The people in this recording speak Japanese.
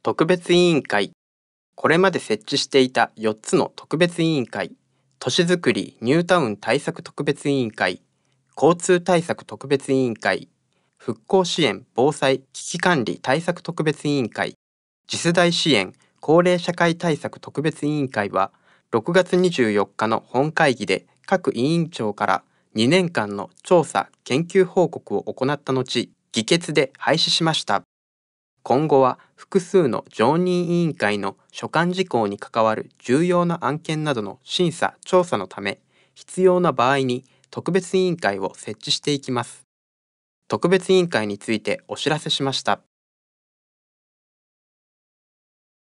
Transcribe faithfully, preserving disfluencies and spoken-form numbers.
特別委員会。これまで設置していたよっつの特別委員会、都市づくりニュータウン対策特別委員会、交通対策特別委員会、復興支援防災危機管理対策特別委員会、次世代支援高齢社会対策特別委員会は、ろくがつにじゅうよっかの本会議で各委員長からにねんかんの調査・研究報告を行った後、議決で廃止しました。今後は複数の常任委員会の所管事項に関わる重要な案件などの審査・調査のため、必要な場合に特別委員会を設置していきます。特別委員会についてお知らせしました。